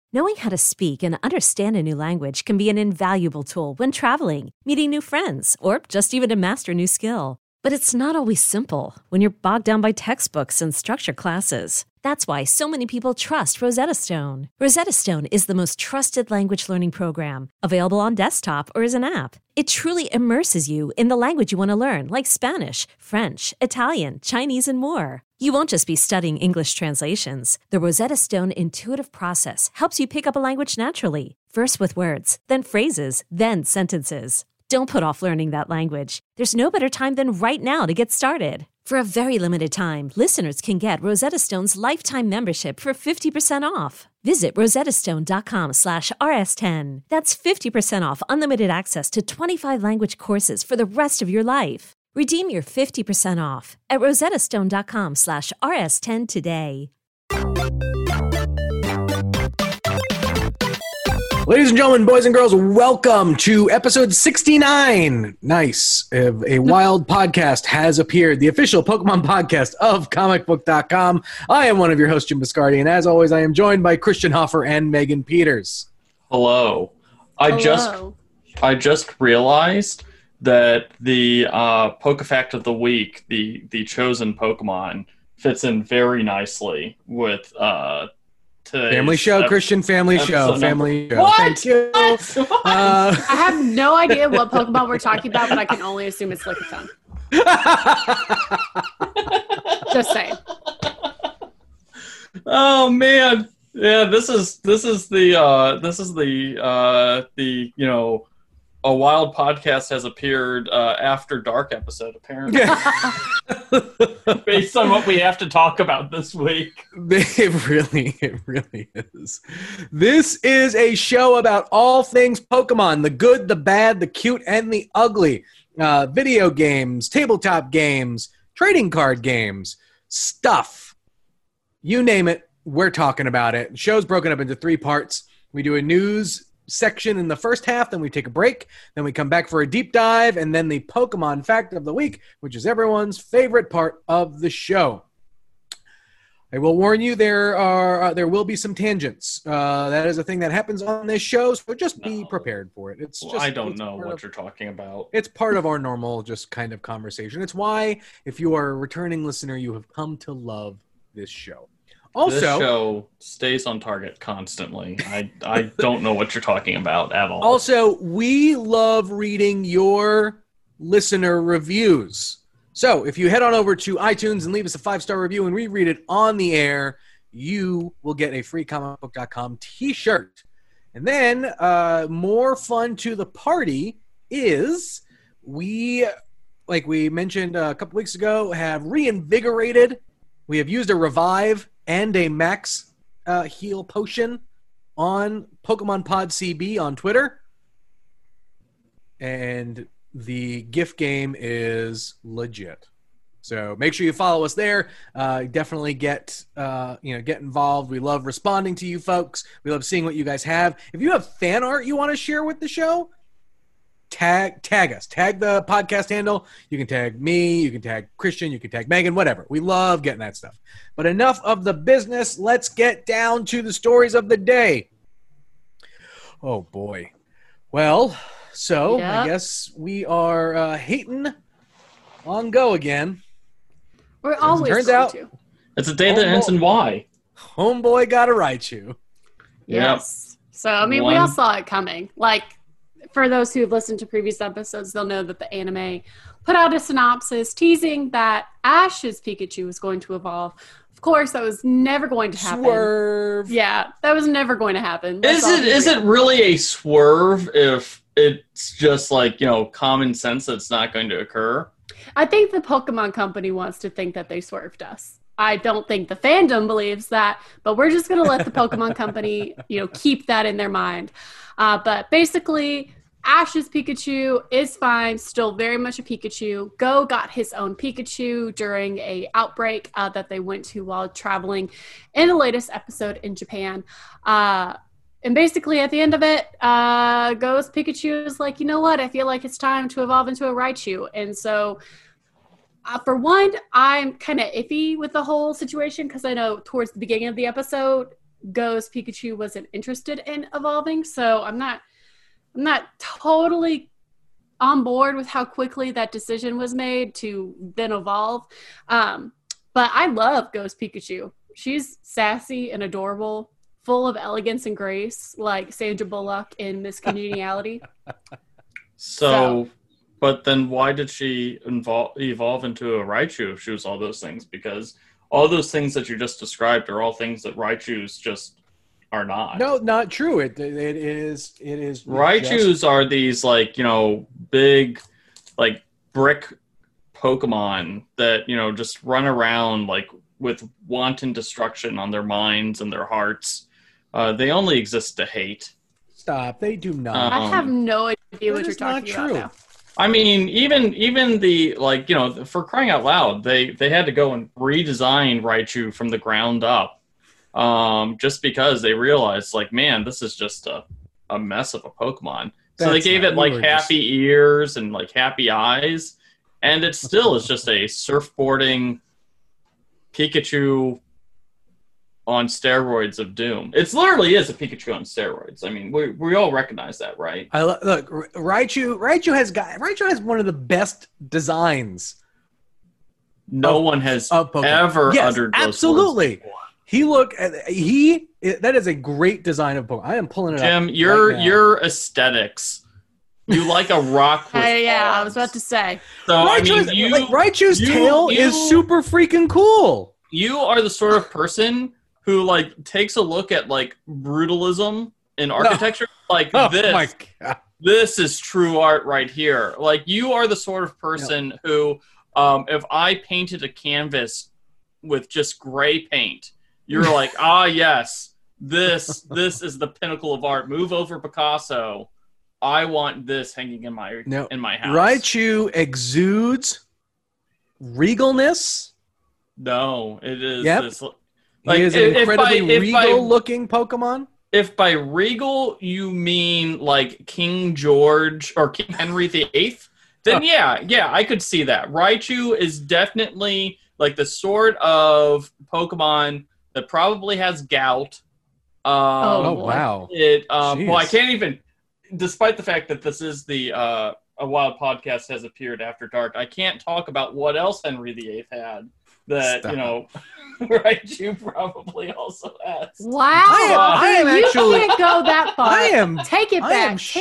Knowing how to speak and understand a new language can be an invaluable tool when traveling, meeting new friends, or just even to master a new skill. But it's not always simple when you're bogged down by textbooks and structured classes. That's why so many people trust Rosetta Stone. Rosetta Stone is the most trusted language learning program, available on desktop or as an app. It truly immerses you in the language you want to learn, like Spanish, French, Italian, Chinese, and more. You won't just be studying English translations. The Rosetta Stone intuitive process helps you pick up a language naturally, first with words, then phrases, then sentences. Don't put off learning that language. There's no better time than right now to get started. For a very limited time, listeners can get Rosetta Stone's lifetime membership for 50% off. Visit rosettastone.com/rs10. That's 50% off unlimited access to 25 language courses for the rest of your life. Redeem your 50% off at rosettastone.com/rs10 today. Ladies and gentlemen, boys and girls, welcome to episode 69. Nice. A wild podcast has appeared, the official Pokemon podcast of comicbook.com. I am one of your hosts, Jim Biscardi, and as always, I am joined by Christian Hoffer and Megan Peters. Hello. I just realized that the PokeFact of the week, the chosen Pokemon, fits in very nicely with Family show, Christian, family show. What? Thank you. I have no idea what Pokemon we're talking about, but I can only assume it's Lickitung. Just saying. Oh man, yeah. This is the a wild podcast has appeared after dark episode apparently. Based on what we have to talk about this week. It really is. This is a show about all things Pokemon, the good, the bad, the cute, and the ugly. Video games, tabletop games, trading card games, stuff. You name it, we're talking about it. The show's broken up into 3 parts. We do a news section in the first half, then we take a break, then we come back for a deep dive, and then the Pokemon fact of the week, which is everyone's favorite part of the show. I will warn you, there will be some tangents. That is a thing that happens on this show, so just be prepared for it. I don't know what you're talking about. It's part of our normal just kind of conversation. It's why, if you are a returning listener, you have come to love this show. Also, this show stays on target constantly. I don't know what you're talking about at all. Also, we love reading your listener reviews. So if you head on over to iTunes and leave us a 5-star review and we read it on the air, you will get a free comicbook.com t-shirt. And then more fun to the party is we, like we mentioned a couple weeks ago, have reinvigorated. We have used a revive and a max heal potion on Pokemon Pod CB on Twitter. And the gift game is legit. So make sure you follow us there. Definitely get involved. We love responding to you folks. We love seeing what you guys have. If you have fan art you want to share with the show, tag us. Tag the podcast handle. You can tag me. You can tag Christian. You can tag Megan. Whatever. We love getting that stuff. But enough of the business. Let's get down to the stories of the day. Oh, boy. Well, so I guess we are hating on go again. We're always turns out to. It's a day that ends in Y. Homeboy gotta write you. Yes. Yep. So, I mean, we all saw it coming. Like, for those who've listened to previous episodes, they'll know that the anime put out a synopsis teasing that Ash's Pikachu was going to evolve. Of course, that was never going to happen. Swerve. Yeah, that was never going to happen. Is it really a swerve if it's just like, common sense that it's not going to occur? I think the Pokemon Company wants to think that they swerved us. I don't think the fandom believes that, but we're just going to let the Pokemon Company, keep that in their mind. But basically, Ash's Pikachu is fine, still very much a Pikachu. Go got his own Pikachu during a outbreak that they went to while traveling in the latest episode in Japan. And basically at the end of it, Go's Pikachu is like, you know what? I feel like it's time to evolve into a Raichu. And so for one, I'm kind of iffy with the whole situation because I know towards the beginning of the episode, Go's Pikachu wasn't interested in evolving. So I'm not totally on board with how quickly that decision was made to then evolve. But I love Go's Pikachu. She's sassy and adorable, full of elegance and grace, like Sandra Bullock in Miss Congeniality. So, but then why did she evolve into a Raichu if she was all those things? Because all those things that you just described are all things that Raichus just are not. No, not true. It is. Raichus are these big brick Pokemon that just run around with wanton destruction on their minds and their hearts. They only exist to hate. Stop. They do not. I have no idea what you're talking about now. I mean, even the for crying out loud, they had to go and redesign Raichu from the ground up, just because they realized man, this is just a mess of a Pokemon. So they gave it happy ears and happy eyes, and it still is just a surfboarding Pikachu on steroids of doom. It literally is a Pikachu on steroids. I mean, we all recognize that, right? Look, Raichu has one of the best designs. No one has ever uttered those absolutely. words. That is a great design of Pokemon. I am pulling it Jim, up. your aesthetics. You like a rock with yeah, I was about to say. So Raichu's tail is super freaking cool. You are the sort of person who takes a look at brutalism in architecture this. My God. This is true art right here. You are the sort of person who, if I painted a canvas with just gray paint, you're yes, this is the pinnacle of art. Move over, Picasso. I want this hanging in my house. Raichu exudes regalness. No, it is this. He is an incredibly regal-looking Pokemon. If by regal you mean King George or King Henry VIII, then yeah, I could see that. Raichu is definitely the sort of Pokemon that probably has gout. Wow! I can't even. Despite the fact that this is the A Wild Podcast has appeared after dark, I can't talk about what else Henry VIII had that Raichu probably also has. Wow! I am actually. You can't go that far. Take it back.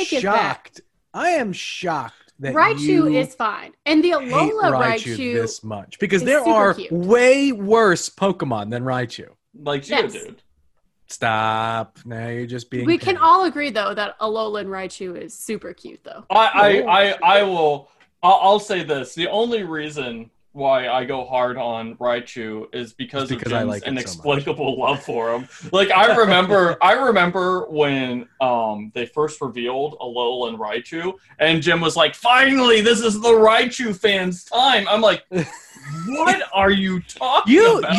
I am shocked that Raichu is fine, and the Alola Raichu this much because there are way worse Pokemon than Raichu. Geodude. Stop! Now you're just being. We can all agree though that Alolan Raichu is super cute though. I will. I'll say this: the only reason why I go hard on Raichu is because of Jim's inexplicable love for him. I remember when they first revealed Alolan Raichu, and Jim was like, "Finally, this is the Raichu fans' time." I'm like. What are you talking about?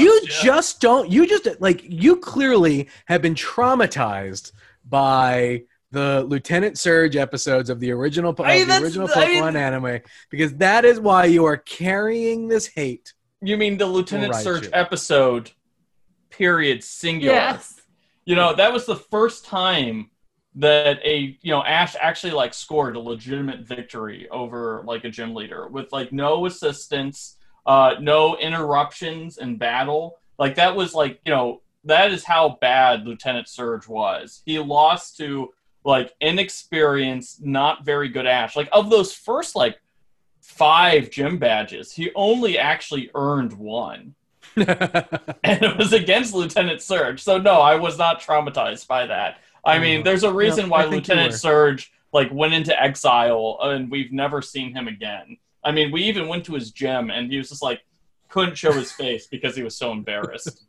You clearly have been traumatized by the Lieutenant Surge episodes of the original Pokemon anime, because that is why you are carrying this hate. You mean the Lieutenant Surge episode, period, singular. Yes. That was the first time that Ash actually scored a legitimate victory over a gym leader with no assistance. No interruptions in battle. That was that is how bad Lieutenant Surge was. He lost to inexperienced, not very good Ash. Of those first 5 gym badges, he only actually earned 1. And it was against Lieutenant Surge. So no, I was not traumatized by that. I mean, there's a reason why Lieutenant Surge went into exile and we've never seen him again. I mean, we even went to his gym, and he was just couldn't show his face because he was so embarrassed.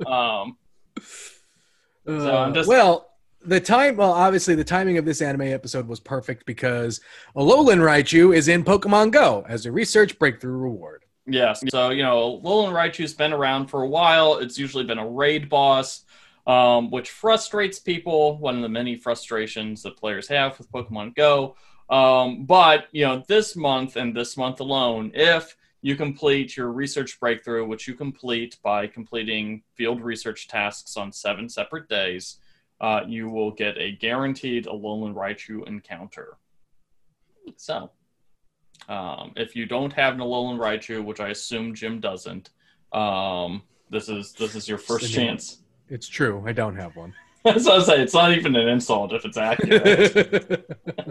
Obviously the timing of this anime episode was perfect because Alolan Raichu is in Pokemon Go as a research breakthrough reward. Yes. So, Alolan Raichu's been around for a while. It's usually been a raid boss, which frustrates people. One of the many frustrations that players have with Pokemon Go. But this month and this month alone, if you complete your research breakthrough, which you complete by completing field research tasks on 7 separate days, you will get a guaranteed Alolan Raichu encounter. So, if you don't have an Alolan Raichu, which I assume Jim doesn't, this is your first chance. It's true. I don't have one. That's what I say. It's not even an insult if it's accurate.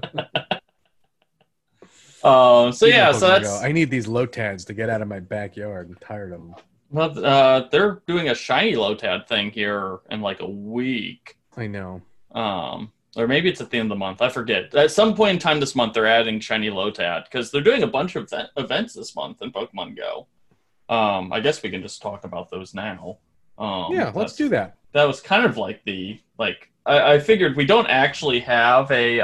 So that's. I need these Lotads to get out of my backyard. I'm tired of them. Well, they're doing a shiny Lotad thing here in like a week. I know. Or maybe it's at the end of the month. I forget. At some point in time this month, they're adding shiny Lotad because they're doing a bunch of events this month in Pokemon Go. I guess we can just talk about those now. Yeah, let's do that. That was kind of like I figured we don't actually have a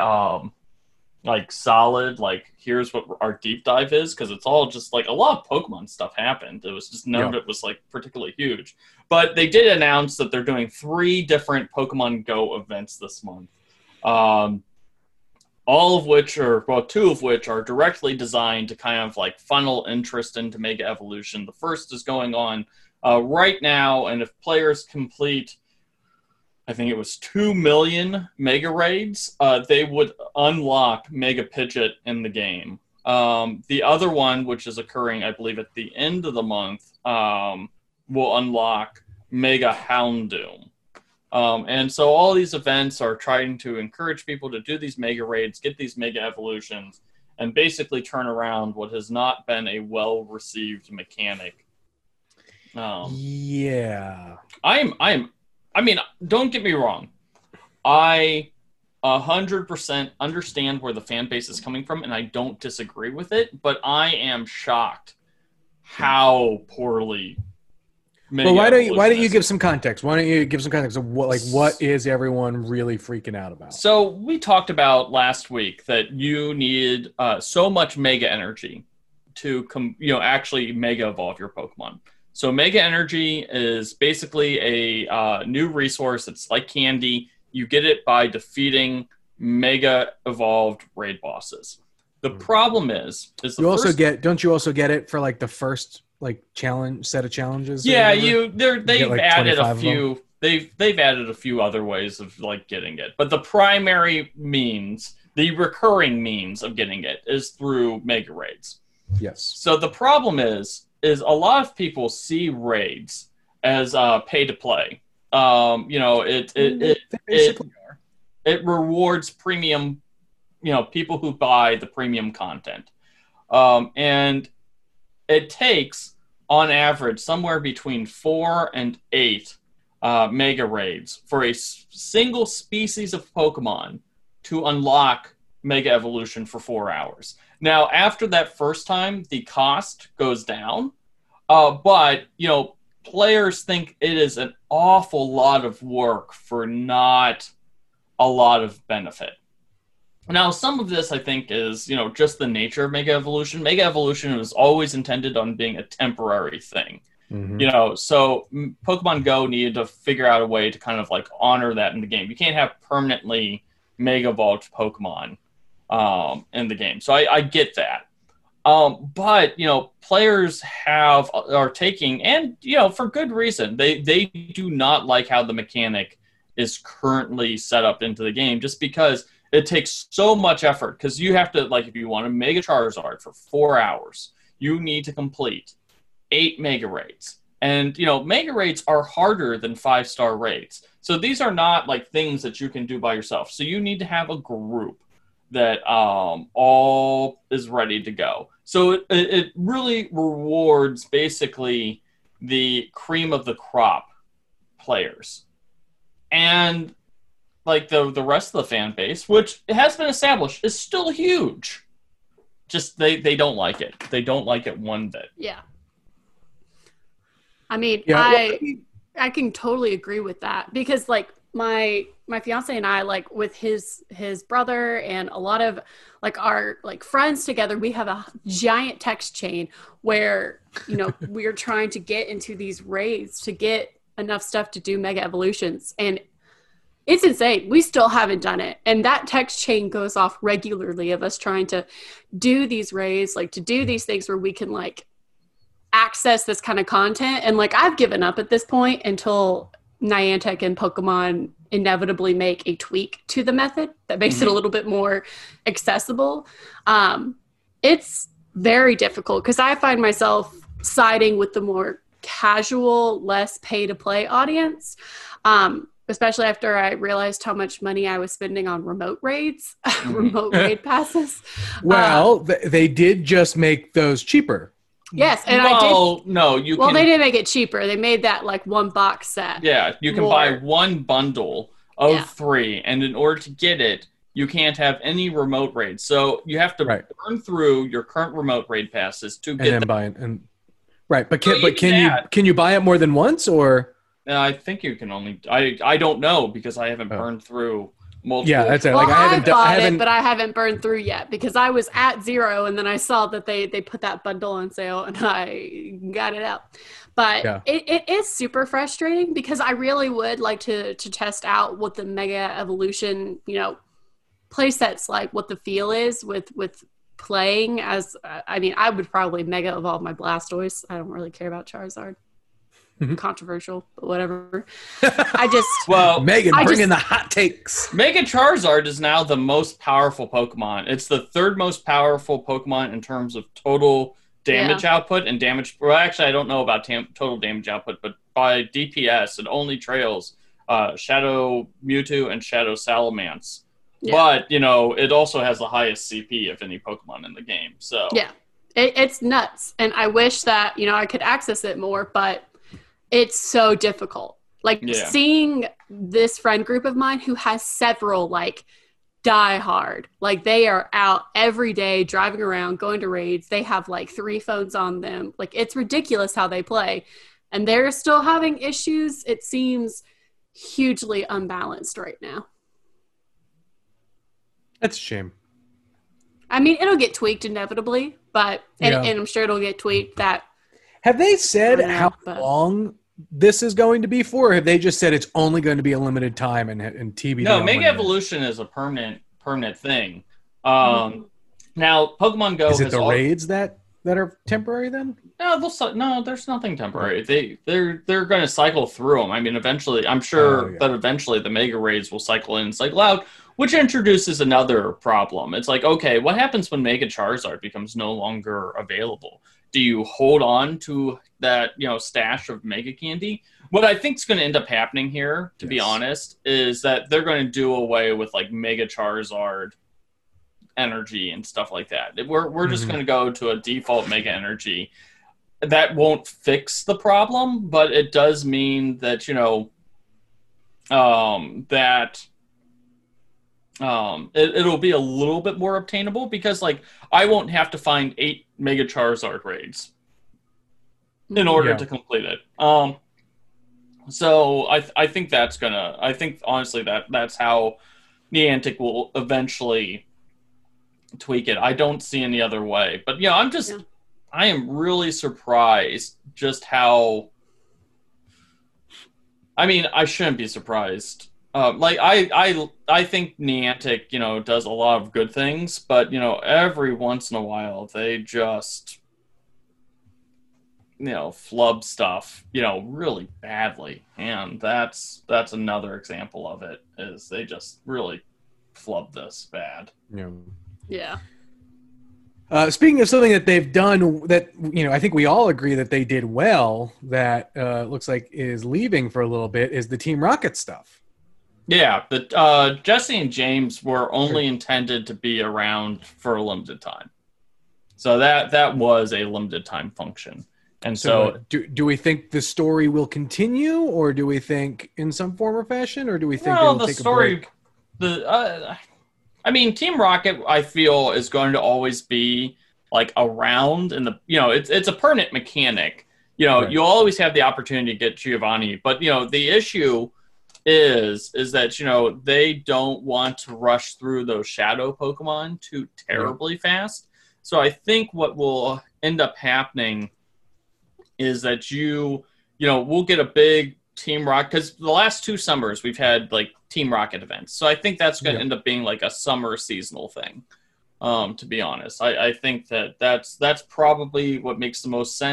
solid here's what our deep dive is, because it's all just a lot of Pokemon stuff happened. It was just none of it was particularly huge. But they did announce that they're doing 3 different Pokemon Go events this month. All of which are 2 of which are directly designed to kind of funnel interest into Mega Evolution. The first is going on right now, and if players complete, I think it was 2 million Mega Raids, they would unlock Mega Pidgeot in the game. The other one, which is occurring, I believe, at the end of the month, will unlock Mega Houndoom. And so all these events are trying to encourage people to do these Mega Raids, get these Mega Evolutions, and basically turn around what has not been a well-received mechanic. Yeah. I mean, don't get me wrong. I 100% understand where the fan base is coming from, and I don't disagree with it, but I am shocked how poorly. Well, why don't you give some context? Why don't you give some context of what is everyone really freaking out about? So we talked about last week that you need so much Mega Energy to actually Mega Evolve your Pokemon. So Mega Energy is basically a new resource. It's like candy. You get it by defeating Mega Evolved raid bosses. The problem is don't you also get it for the first challenge set of challenges? Yeah, they've added a few. They've added a few other ways of getting it, but the primary means, the recurring means of getting it, is through Mega Raids. Yes. So the problem is a lot of people see raids as pay to play. It rewards premium, people who buy the premium content, and it takes on average somewhere between 4 and 8 Mega Raids for a single species of Pokemon to unlock Mega Evolution for 4 hours. Now, after that first time, the cost goes down, but players think it is an awful lot of work for not a lot of benefit. Now, some of this, I think, is, just the nature of Mega Evolution. Mega Evolution was always intended on being a temporary thing. Mm-hmm. So Pokemon Go needed to figure out a way to kind of honor that in the game. You can't have permanently Mega Evolved Pokemon in the game. So I get that. But, players are taking, and, for good reason, they do not like how the mechanic is currently set up into the game, just because it takes so much effort. Because you have to, if you want to Mega Charizard for 4 hours, you need to complete 8 Mega Raids. And, Mega Raids are harder than 5-star raids. So these are not, things that you can do by yourself. So you need to have a group that all is ready to go. So it really rewards basically the cream of the crop players. And the rest of the fan base, which has been established, is still huge. Just they don't like it. They don't like it one bit. Yeah. I mean, yeah. I can totally agree with that, because my fiance and I, with his brother and a lot of our friends together, we have a giant text chain where we are trying to get into these raids to get enough stuff to do Mega Evolutions, and it's insane. We still haven't done it, and that text chain goes off regularly of us trying to do these raids, to do these things where we can access this kind of content. And like, I've given up at this point until Niantic and Pokemon inevitably make a tweak to the method that makes it a little bit more accessible. It's very difficult because I find myself siding with the more casual, less pay to play audience. Especially after I realized how much money I was spending on remote raids, remote raid passes. Well, they did just make those cheaper. Yes, and they did make it cheaper. They made that like one box set. Yeah, you can buy one bundle of 3, and in order to get it, you can't have any remote raids. So you have to burn through your current remote raid passes to get them. But can you buy it more than once, or? I think you can only. I don't know because I haven't burned through multiple. Yeah, that's it. Well, like, I haven't, but I haven't burned through yet because I was at 0, and then I saw that they put that bundle on sale, and I got it out. But it is super frustrating because I really would like to test out what the Mega Evolution, play sets like, what the feel is with playing as. I would probably Mega Evolve my Blastoise. I don't really care about Charizard. Controversial, but whatever. Megan, bring in the hot takes. Mega Charizard is now the most powerful Pokemon. It's the 3rd most powerful Pokemon in terms of total damage output and damage. Well, actually, I don't know about total damage output, but by DPS, it only trails Shadow Mewtwo and Shadow Salamence. Yeah. But it also has the highest CP of any Pokemon in the game. So yeah, it's nuts, and I wish that I could access it more, but it's so difficult. Seeing this friend group of mine who has several die hard, they are out every day driving around, going to raids. They have 3 phones on them. It's ridiculous how they play, and they're still having issues. It seems hugely unbalanced right now. That's a shame. It'll get tweaked inevitably, but and I'm sure it'll get tweaked. Have they said how long this is going to be for, or have they just said it's only going to be a limited time and TBD? No, Mega Evolution is a permanent thing. Now, Pokemon Go is it the raids that are temporary then? No, there's nothing temporary. They're going to cycle through them. Eventually, I'm sure that eventually the Mega Raids will cycle in and cycle out, which introduces another problem. It's okay, what happens when Mega Charizard becomes no longer available? Do you hold on to that, stash of Mega Candy? What I think is going to end up happening here, to be honest, is that they're going to do away with Mega Charizard energy and stuff like that. We're just going to go to a default Mega Energy. That won't fix the problem, but it does mean that it'll be a little bit more obtainable because I won't have to find 8 Mega Charizard raids in order to complete it. So I think honestly that's how Niantic will eventually tweak it. I don't see any other way. But I am really surprised just how. I shouldn't be surprised. I think Niantic, does a lot of good things, but every once in a while they just, flub stuff, really badly, and that's another example of it. Is they just really flub this bad. Yeah. Speaking of something that they've done that, I think we all agree that they did well, that looks like is leaving for a little bit, is the Team Rocket stuff. Yeah, but Jesse and James were only intended to be around for a limited time. So that was a limited time function. And so do we think the story will continue, or do we think in some form or fashion, or do we think the story, a break? Team Rocket, I feel, is going to always be around, and it's a permanent mechanic. You always have the opportunity to get Giovanni, but the issue is that they don't want to rush through those shadow Pokemon too terribly fast. So I think what will end up happening is that we'll get a big Team Rocket, because the last 2 summers we've had Team Rocket events. So I think that's going to end up being a summer seasonal thing. To be honest, I think that's probably what makes the most sense.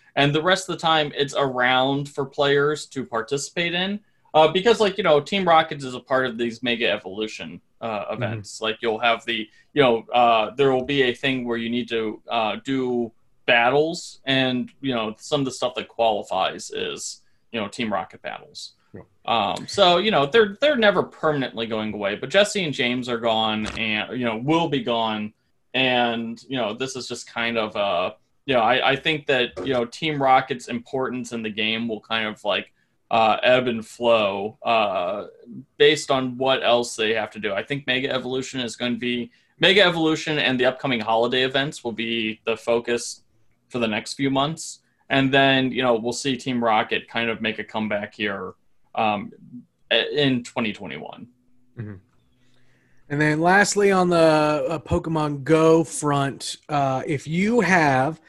and the rest of the time it's around for players to participate in. Because, like, Team Rocket is a part of these Mega Evolution events. Mm-hmm. Like, you'll have there will be a thing where you need to do battles, and, some of the stuff that qualifies is, Team Rocket battles. Yeah. So, they're never permanently going away, but Jesse and James are gone and, will be gone. And, this is just kind of, I think that, Team Rocket's importance in the game will kind of, like, ebb and flow based on what else they have to do. I think Mega Evolution and the upcoming holiday events will be the focus for the next few months. And then, we'll see Team Rocket kind of make a comeback here in 2021. Mm-hmm. And then lastly, on the Pokemon Go front, if you have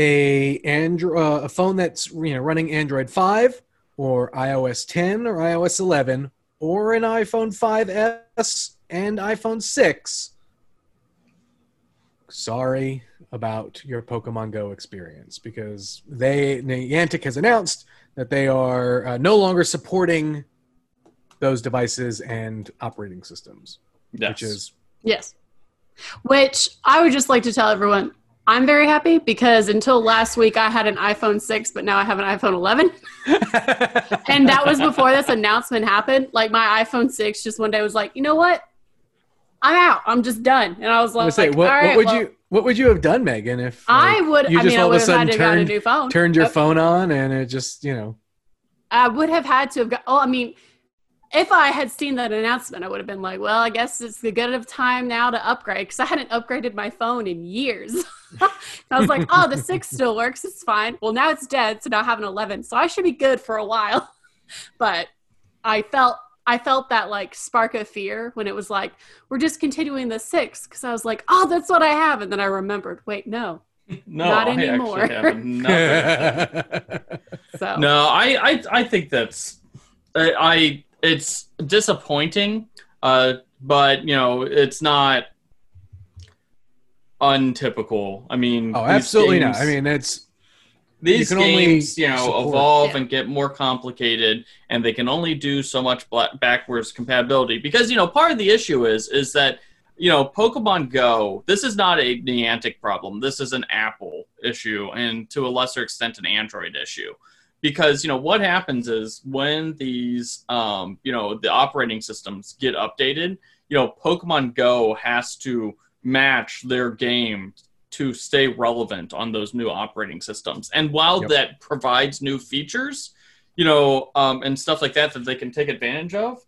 a phone that's running Android 5 or iOS 10 or iOS 11 or an iPhone 5S and iPhone 6, sorry about your Pokemon Go experience, because Niantic has announced that they are no longer supporting those devices and operating systems. Yes. Which I would just like to tell everyone, I'm very happy, because until last week I had an iPhone 6, but now I have an iPhone 11. And that was before this announcement happened. Like, my iPhone 6 just one day was like, you know what? I'm out. I'm just done. And I was like, what would you have done, Megan, if I would have had to got a new phone. Turned your phone on and it just, I would have had to have got, if I had seen that announcement, I would have been like, well, I guess it's the good of time now to upgrade, because I hadn't upgraded my phone in years. I was like, oh, the 6 still works. It's fine. Well, now it's dead, so now I have an 11. So I should be good for a while. But I felt that, like, spark of fear when it was like, we're discontinuing the 6, because I was like, oh, that's what I have. And then I remembered, wait, no, not anymore. I actually have nothing. So. No, I think that's it's disappointing, but it's not untypical. Absolutely games, not. These games, evolve and get more complicated, and they can only do so much backwards compatibility. Because, part of the issue is that, Pokemon Go, this is not a Niantic problem. This is an Apple issue, and to a lesser extent, an Android issue. Because, what happens is when these, the operating systems get updated, Pokemon Go has to match their game to stay relevant on those new operating systems. And while that provides new features, and stuff like that they can take advantage of,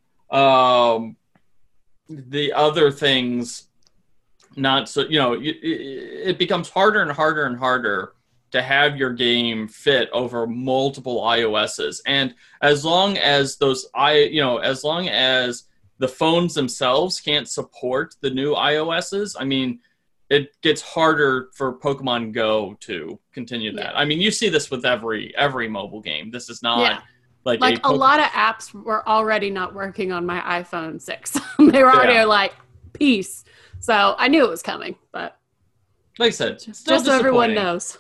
the other things, not so, it becomes harder and harder and harder to have your game fit over multiple iOSs. And as long as as long as the phones themselves can't support the new iOSs, it gets harder for Pokemon Go to continue that. You see this with every mobile game. This is not like a lot of apps were already not working on my iPhone 6. They were already like, peace. So I knew it was coming, but like I said, just so everyone knows.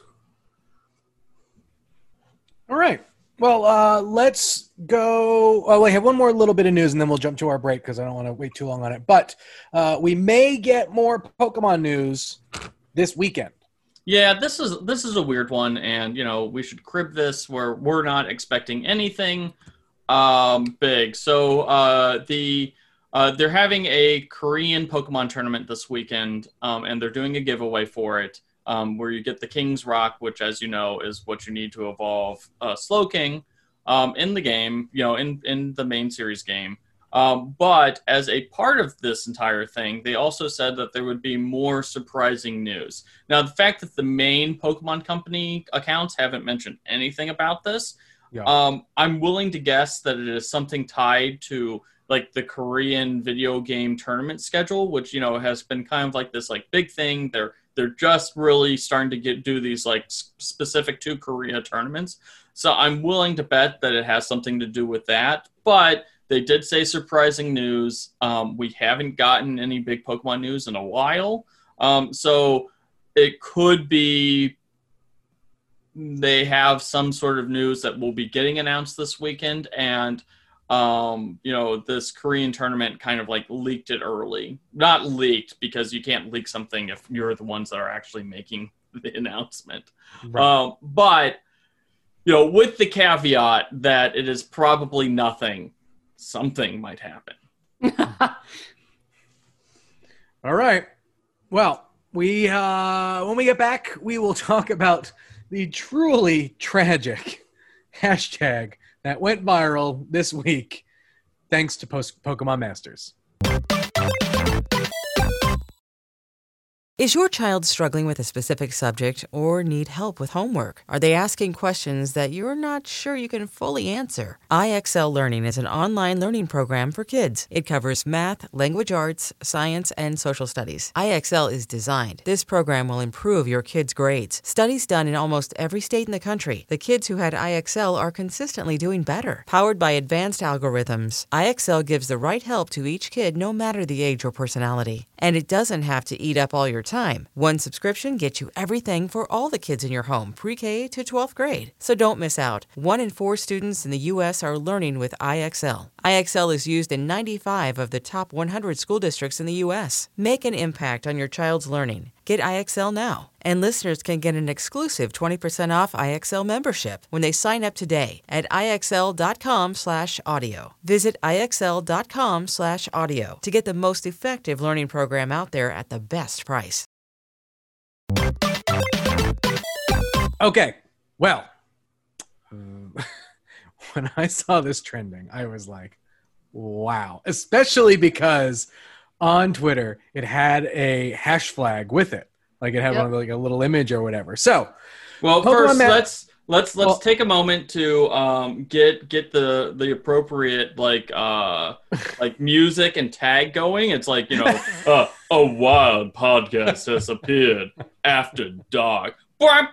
All right. Well, let's go. Oh, I have one more little bit of news, and then we'll jump to our break because I don't want to wait too long on it. But we may get more Pokemon news this weekend. Yeah, this is a weird one, and we should crib this where we're not expecting anything big. So they're having a Korean Pokemon tournament this weekend, and they're doing a giveaway for it. Where you get the King's Rock, which, as you know, is what you need to evolve Slowking in the game, in the main series game. But as a part of this entire thing, they also said that there would be more surprising news. Now, the fact that the main Pokemon Company accounts haven't mentioned anything about this, I'm willing to guess that it is something tied to like the Korean video game tournament schedule, which, has been kind of like this like big thing. They're just really starting to do these like specific to Korea tournaments. So I'm willing to bet that it has something to do with that. But they did say surprising news. We haven't gotten any big Pokemon news in a while. So it could be they have some sort of news that will be getting announced this weekend, and this Korean tournament kind of like leaked it early. Not leaked, because you can't leak something if you're the ones that are actually making the announcement. Right. But with the caveat that it is probably nothing, something might happen. All right. Well, we when we get back, we will talk about the truly tragic hashtag that went viral this week, thanks to Pokemon Masters. Is your child struggling with a specific subject or need help with homework? Are they asking questions that you're not sure you can fully answer? IXL Learning is an online learning program for kids. It covers math, language arts, science, and social studies. IXL is designed. This program will improve your kids' grades. Studies done in almost every state in the country. The kids who had IXL are consistently doing better. Powered by advanced algorithms, IXL gives the right help to each kid no matter the age or personality. And it doesn't have to eat up all your time. One subscription gets you everything for all the kids in your home, pre-K to 12th grade. So don't miss out. 1 in 4 students in the U.S. are learning with IXL. IXL is used in 95 of the top 100 school districts in the U.S. Make an impact on your child's learning. Get IXL now. And listeners can get an exclusive 20% off IXL membership when they sign up today at IXL.com/audio. Visit IXL.com/audio to get the most effective learning program out there at the best price. Okay, well, when I saw this trending, I was like, wow. Especially because on Twitter, it had a hash flag with it. Like it had one of like a little image or whatever. So, well, first let's take a moment to get the appropriate like music and tag going. It's like a wild podcast has appeared after dark. Yeah.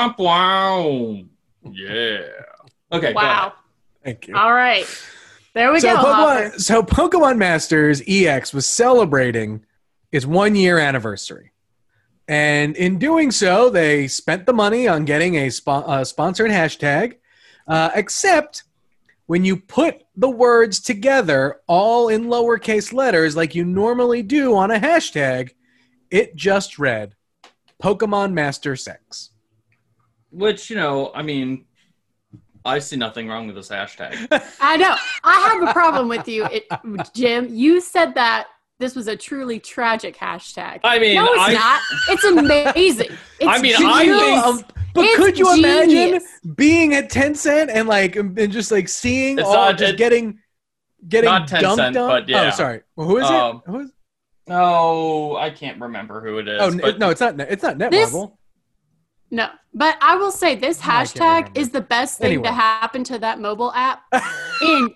Okay. Wow. Thank you. All right. There we go. So Pokemon Masters EX was celebrating its 1-year anniversary. And in doing so, they spent the money on getting a sponsored hashtag, except when you put the words together all in lowercase letters like you normally do on a hashtag, it just read Pokemon Master Sex. Which, I see nothing wrong with this hashtag. I know. I have a problem with you, Jim. You said that this was a truly tragic hashtag. I mean, no, it's not. It's amazing. Could you imagine being at Tencent and just like seeing getting not dumped Tencent, on? But yeah. Oh, sorry. Well, who is it? Who is? Oh, I can't remember who it is. Oh, no, it's not. It's not Netmarble. No, but I will say this hashtag is the best thing to happen to that mobile app in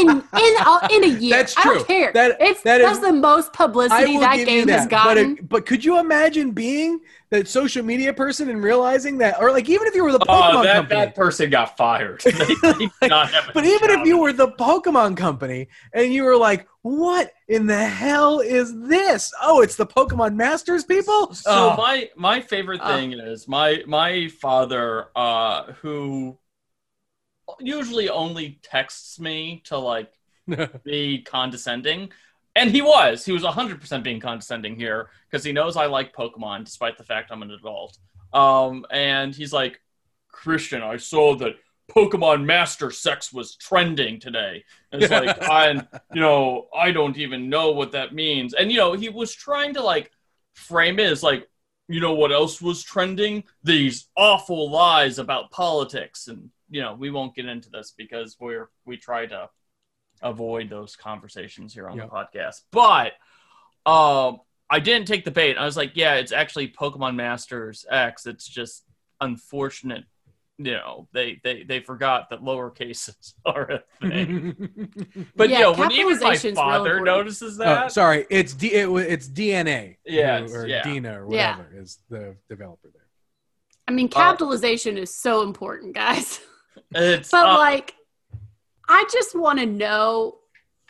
a year. That's true. I don't care. That's is the most publicity that game has gotten. But could you imagine being that social media person and realizing that, or like even if you were the Pokemon company, that person got fired. But even if you were the Pokemon company and you were like, what in the hell is this? Oh, it's the Pokemon Masters people? So my favorite thing is my father, who usually only texts me to like be condescending. And he was 100% being condescending here because he knows I like Pokemon despite the fact I'm an adult. And he's like, Christian, I saw that Pokemon Master Sex was trending today. And it's like, I don't even know what that means. And, he was trying to like frame it as like, what else was trending? These awful lies about politics. And, we won't get into this because we try to avoid those conversations here on the podcast. But I didn't take the bait. I was like, yeah, it's actually Pokemon Masters X. It's just unfortunate. They forgot that lowercases are a thing. But when even my father notices that. Oh, sorry, it's DNA. Yeah, or Dina or whatever is the developer there. I mean, capitalization is so important, guys. It's I just want to know,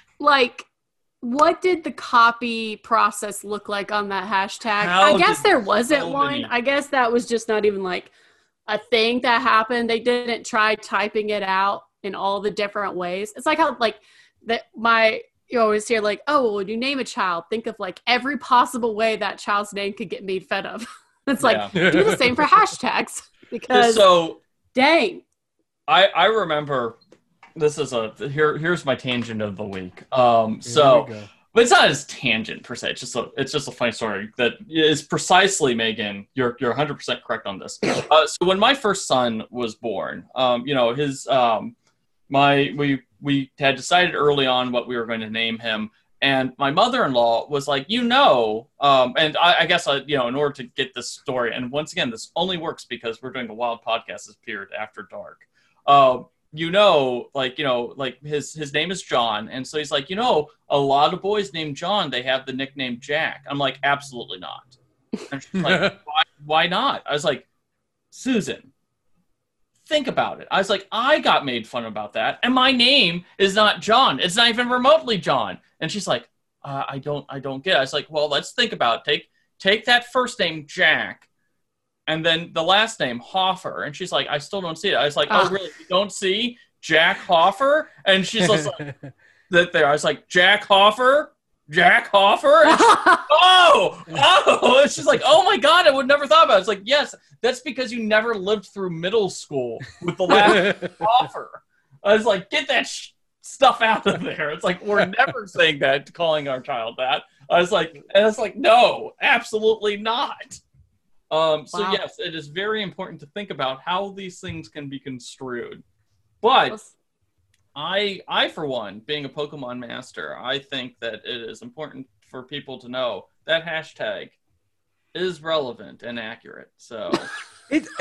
what did the copy process look like on that hashtag? I guess there wasn't one. I guess that was just not even a thing that happened. They didn't try typing it out in all the different ways. It's like how like that you always hear like, oh, well, when you name a child, think of like every possible way that child's name could get made fun of. It's like, do the same for hashtags because dang. I remember this is here's my tangent of the week. But it's not as tangent per se. It's just a funny story that is precisely, Megan. You're 100% correct on this. So when my first son was born, we had decided early on what we were going to name him, and my mother-in-law was like, and I guess in order to get this story, and once again, this only works because we're doing a wild podcast this period after dark. His name is John. And so he's like, a lot of boys named John, they have the nickname Jack. I'm like, absolutely not. And she's like, why not? I was like, Susan, think about it. I was like, I got made fun about that. And my name is not John. It's not even remotely John. And she's like, I don't get it. I was like, well, let's think about it. Take that first name, Jack, and then the last name, Hoffer. And she's like, I still don't see it. I was like, oh, really? You don't see Jack Hoffer? And she's just like, there. I was like, Jack Hoffer? Jack Hoffer? And she's like, oh! And she's like, oh my God, I would never thought about it. I was like, yes, that's because you never lived through middle school with the last Hoffer. I was like, get that stuff out of there. It's like, we're never saying that, calling our child that. I was like, no, absolutely not. So yes, it is very important to think about how these things can be construed. But I for one, being a Pokemon master, I think that it is important for people to know that hashtag is relevant and accurate. So it's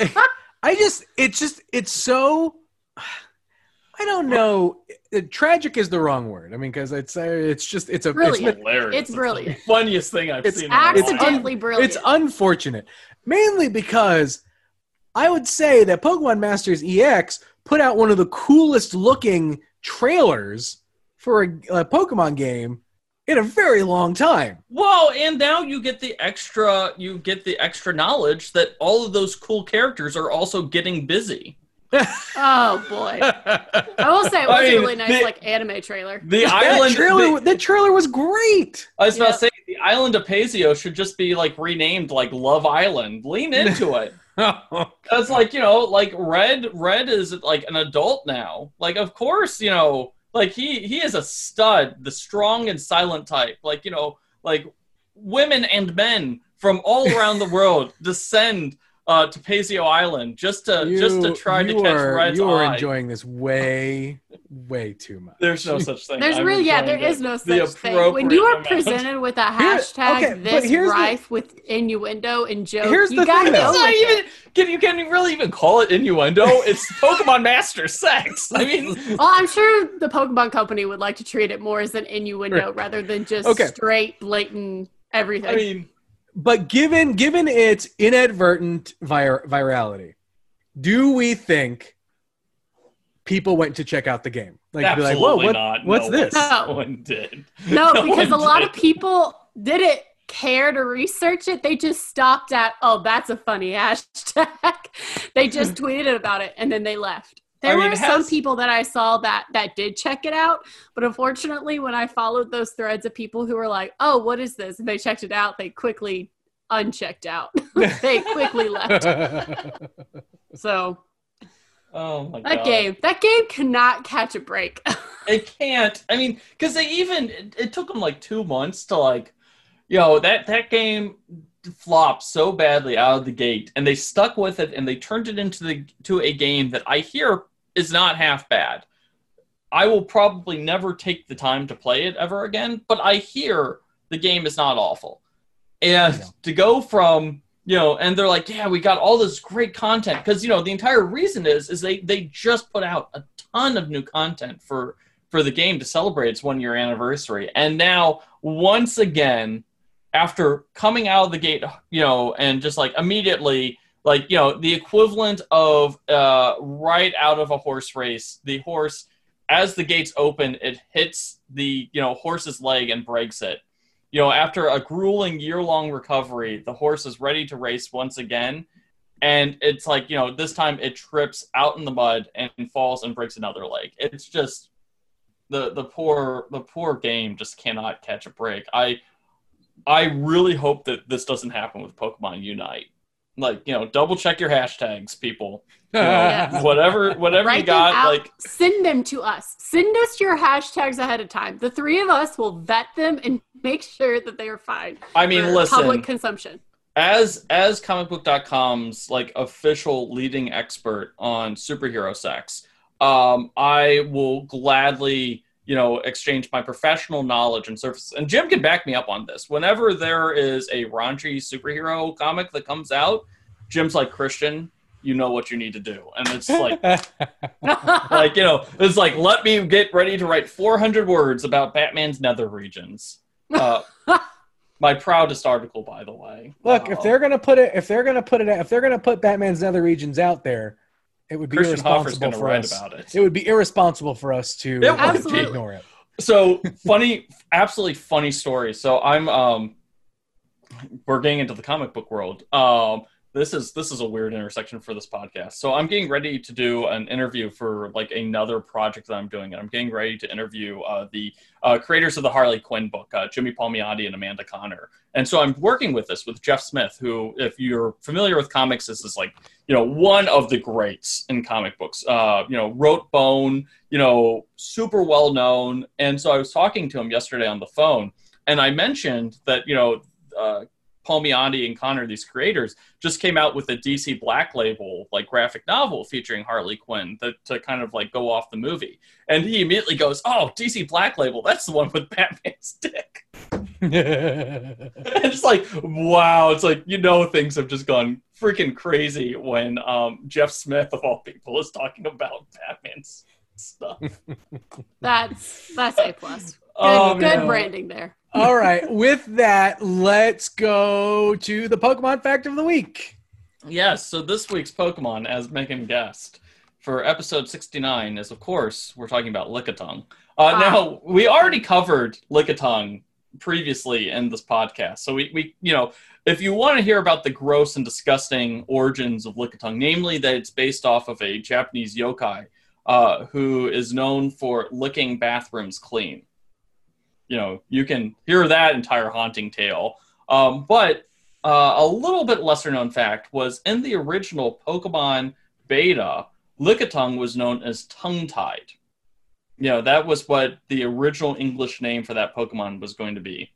so, I don't know. Tragic is the wrong word. I mean, because it's brilliant. It's brilliant. It's the funniest thing I've seen. It's accidentally brilliant. It's unfortunate, mainly because I would say that Pokemon Masters EX put out one of the coolest looking trailers for a Pokemon game in a very long time. Well, and now you get the extra knowledge that all of those cool characters are also getting busy. Oh boy! I will say it was a really nice anime trailer. The trailer was great. I was about to say the island of Pazeo should just be renamed Love Island. Lean into it. Because Red is an adult now. Of course, he is a stud, the strong and silent type. Women and men from all around the world descend to Pazeo Island just to try to catch Red's eye. You are enjoying this way too much. There's no such thing. There is no such thing. When you are presented with a hashtag rife with innuendo and jokes, you gotta go with it. Can you really even call it innuendo? It's Pokemon Master sex. I mean, well, I'm sure the Pokemon Company would like to treat it more as an innuendo rather than just straight, blatant everything. I mean, but given its inadvertent virality, do we think people went to check out the game? Absolutely not. What's this? No one did. No, because a lot of people didn't care to research it. They just stopped at, oh, that's a funny hashtag. They just tweeted about it and then they left. There were some people that I saw that did check it out, but unfortunately, when I followed those threads of people who were like, "Oh, what is this?" and they checked it out, they quickly unchecked out. They quickly left. So, oh my God, that game cannot catch a break. It can't. I mean, because it took them 2 months to that game flopped so badly out of the gate, and they stuck with it, and they turned it into a game that I hear is not half bad. I will probably never take the time to play it ever again, but I hear the game is not awful. And to go from, and they're like, yeah, we got all this great content, because, the entire reason is they just put out a ton of new content for the game to celebrate its 1 year anniversary. And now, once again, after coming out of the gate, and just immediately, the equivalent of right out of a horse race, the horse, as the gates open, it hits the, horse's leg and breaks it. After a grueling year-long recovery, the horse is ready to race once again. And it's like, this time it trips out in the mud and falls and breaks another leg. It's just the poor game just cannot catch a break. I really hope that this doesn't happen with Pokemon Unite. Like, double check your hashtags, people. Yes. Whatever Write you got, them out, like, send them to us. Send us your hashtags ahead of time. The three of us will vet them and make sure that they are fine. I mean, for listen, public consumption. As comicbook.com's like official leading expert on superhero sex, I will gladly, exchange my professional knowledge and services. And Jim can back me up on this. Whenever there is a raunchy superhero comic that comes out, Jim's like, Christian, you know what you need to do. And it's like, it's like, let me get ready to write 400 words about Batman's nether regions. My proudest article, by the way. Look, if they're gonna put Batman's nether regions out there, it would be Christian Hoffer's irresponsible gonna for write us. about it. It would be irresponsible for us to ignore it. So absolutely funny story. So we're getting into the comic book world. This is a weird intersection for this podcast. So I'm getting ready to do an interview for like another project that I'm doing, and I'm getting ready to interview the creators of the Harley Quinn book, Jimmy Palmiotti and Amanda Conner. And so I'm working with Jeff Smith, who, if you're familiar with comics, this is like, one of the greats in comic books. Wrote Bone, super well known. And so I was talking to him yesterday on the phone, and I mentioned that, Palmiotti and Conner, these creators, just came out with a DC Black Label like graphic novel featuring Harley Quinn to kind of like go off the movie. And he immediately goes, "Oh, DC Black Label, that's the one with Batman's dick." It's like, wow. It's like, things have just gone freaking crazy when Jeff Smith, of all people, is talking about Batman's stuff. That's A+. Good branding there. All right. With that, let's go to the Pokemon Fact of the Week. Yes. So this week's Pokemon, as Megan guessed, for episode 69 is, of course, we're talking about Lickitung. Now, we already covered Lickitung previously in this podcast. So we if you want to hear about the gross and disgusting origins of Lickitung, namely that it's based off of a Japanese yokai who is known for licking bathrooms clean. You can hear that entire haunting tale. But a little bit lesser known fact was in the original Pokemon beta, Lickitung was known as Tongue-Tied. That was what the original English name for that Pokemon was going to be.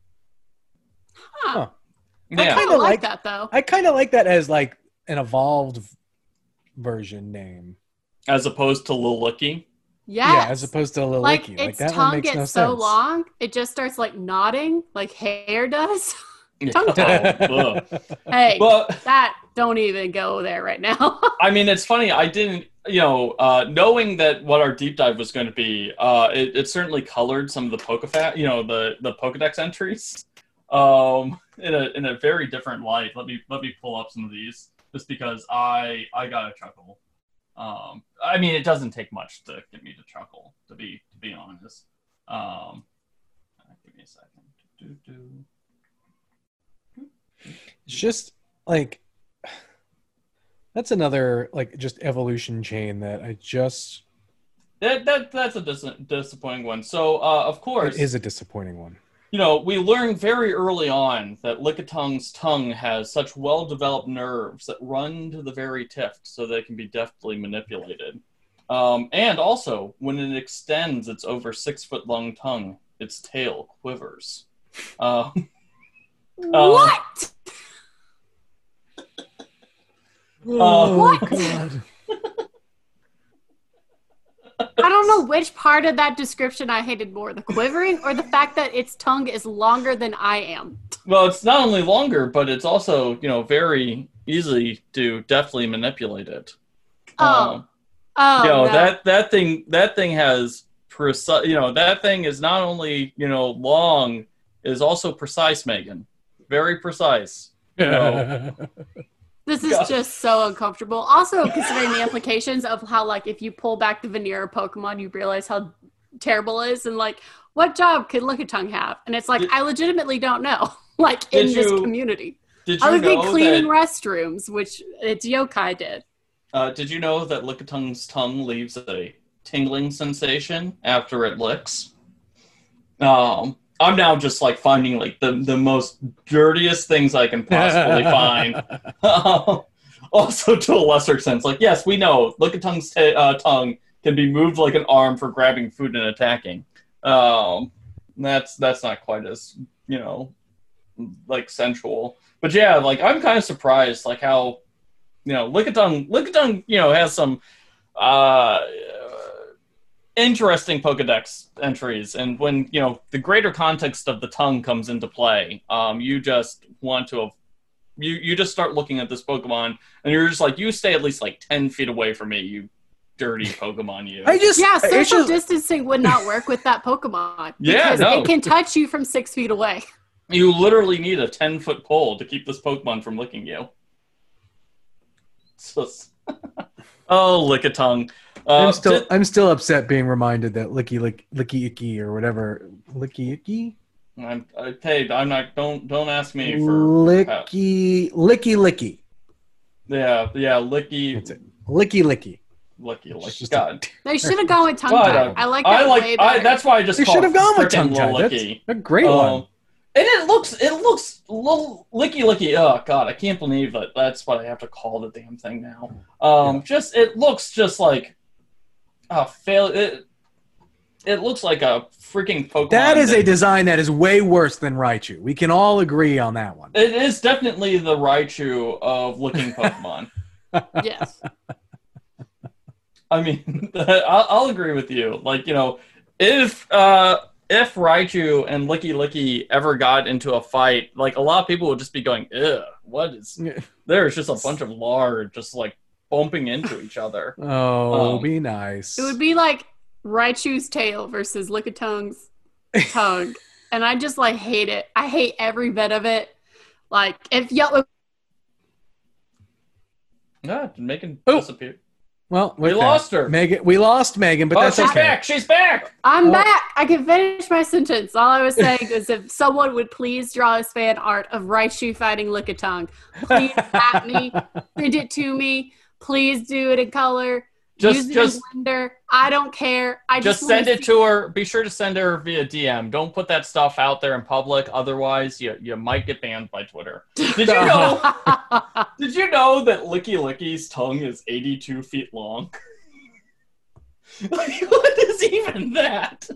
Huh. Yeah. I kind of like that, though. I kind of like that as like an evolved version name. As opposed to Lilicky? Yes. Yeah, as opposed to Lilicky. Like, that its one tongue makes gets no so sense. long, it just starts like nodding, like hair does. Yeah. Tongue-tied. Hey, Well, that don't even go there right now. I mean, it's funny. I didn't, knowing that what our deep dive was going to be, it certainly colored some of the the Pokedex entries, in a very different light. Let me pull up some of these just because I got a chuckle. I mean, it doesn't take much to get me to chuckle, to be honest. Give me a second. It's just like that's another like just evolution chain that I just that's a disappointing one. So of course it is a disappointing one. We learned very early on that Lickitung's tongue has such well-developed nerves that run to the very tip so they can be deftly manipulated. And also, when it extends its over 6-foot-long tongue, its tail quivers. What? Oh, What? God. I don't know which part of that description I hated more, the quivering or the fact that its tongue is longer than I am. Well, it's not only longer, but it's also, very easy to deftly manipulate it. No. that thing has precise. That thing is not only long, is also precise, Megan. Very precise. This is just so uncomfortable. Also, considering the implications of how, like, if you pull back the veneer of Pokemon, you realize how terrible it is, and like, what job could Lickitung have? And it's like, I legitimately don't know. Like, in this community. Did you Other than know cleaning that? restrooms, which it's yokai did. Did you know that Lickitung's tongue leaves a tingling sensation after it licks? I'm now just like finding like the most dirtiest things I can possibly find. Also, to a lesser extent, like yes, we know Lickitung's tongue can be moved like an arm for grabbing food and attacking. That's not quite as like sensual. But yeah, like I'm kind of surprised, like how Lickitung has some interesting Pokedex entries, and when the greater context of the tongue comes into play, you just want to you just start looking at this Pokemon, and you're just like, you stay at least like 10 feet away from me, you dirty Pokemon, you. Social distancing would not work with that Pokemon. Because it can touch you from 6 feet away. You literally need a 10-foot pole to keep this Pokemon from licking you. Oh, Lickitung. I'm still upset being reminded that Licky Icky or whatever. Licky Icky? I'm not. Don't ask me for Licky. Yeah, Licky. That's it. Licky. Licky. God. They should have gone with tongue tie. I like that way better. That's why I just. They should have gone with tongue tie. That's a great one. And it looks little licky. Oh God, I can't believe that. That's what I have to call the damn thing now. It looks just like a fail. It looks like a freaking Pokemon. That is a design that is way worse than Raichu. We can all agree on that one. It is definitely the Raichu of looking Pokemon. Yes. I mean, I'll agree with you. Like, if Raichu and Licky ever got into a fight, like, a lot of people would just be going, "Ugh, what is?" There's just a bunch of lard just like bumping into each other. Oh, be nice. It would be like Raichu's tail versus Lickitung's tongue, and I just like hate it. I hate every bit of it. Like if Megan disappear. Well, we lost her. Megan, we lost Megan, but that's she's okay. back. She's back. I'm back. I can finish my sentence. All I was saying is if someone would please draw us fan art of Raichu fighting Lickitung. Please at me. Send it to me. Please do it in color. Use it in Blender. I don't care. I just send it to her. Be sure to send her via DM. Don't put that stuff out there in public. Otherwise, you might get banned by Twitter. Did you know? Did you know that Licky's tongue is 82 feet long? What is even that?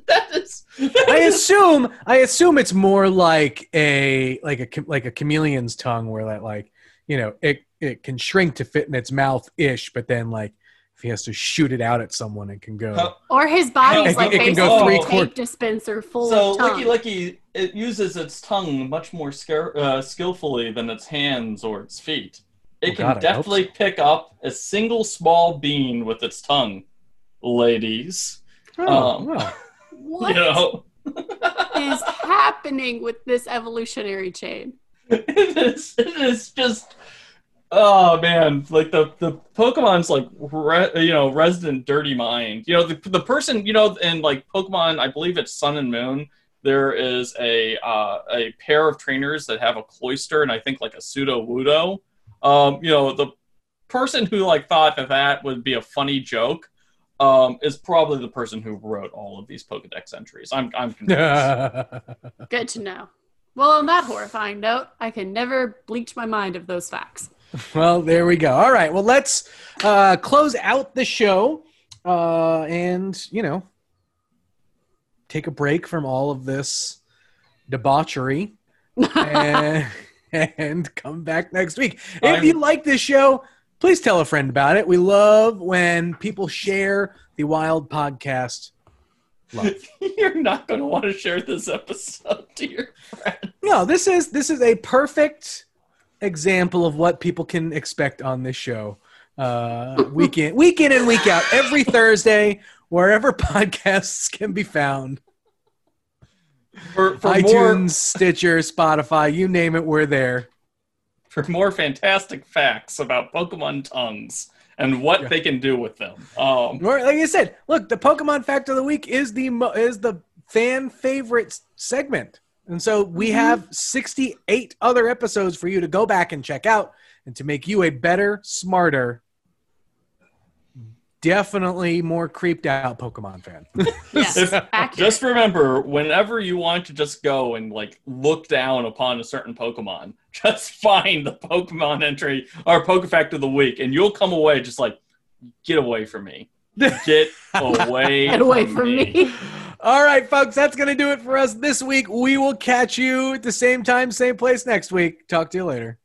I assume it's more like a chameleon's tongue, where it can shrink to fit in its mouth ish, but then like if he has to shoot it out at someone, it can go. Or his body's like basically a tape dispenser full of tongue. So Licky, it uses its tongue much more skillfully than its hands or its feet. It can definitely pick up a single small bean with its tongue, ladies. What is happening with this evolutionary chain? It is just. Oh man, like the Pokemon's like resident dirty mind. The person in like Pokemon, I believe it's Sun and Moon. There is a pair of trainers that have a cloister and I think like a Sudowoodo. The person who like thought that would be a funny joke is probably the person who wrote all of these Pokedex entries. I'm convinced. Good to know. Well, on that horrifying note, I can never bleach my mind of those facts. Well, there we go. All right. Well, let's close out the show and, take a break from all of this debauchery and come back next week. If you like this show, please tell a friend about it. We love when people share the Wild Podcast love. You're not going to want to share this episode to your friends. No, this is a perfect example of what people can expect on this show week in and week out, every Thursday, wherever podcasts can be found. For iTunes, Stitcher, Spotify, you name it, we're there. For more fantastic facts about Pokemon tongues and what they can do with them. Like I said, look, the Pokemon Fact of the Week is the fan favorite segment. And so we have 68 other episodes for you to go back and check out and to make you a better, smarter, definitely more creeped out Pokemon fan. Yes, Just remember, whenever you want to just go and like look down upon a certain Pokemon, just find the Pokemon entry or Pokefact of the week, and you'll come away just like, get away from me. Get away from me. All right, folks, that's going to do it for us this week. We will catch you at the same time, same place next week. Talk to you later.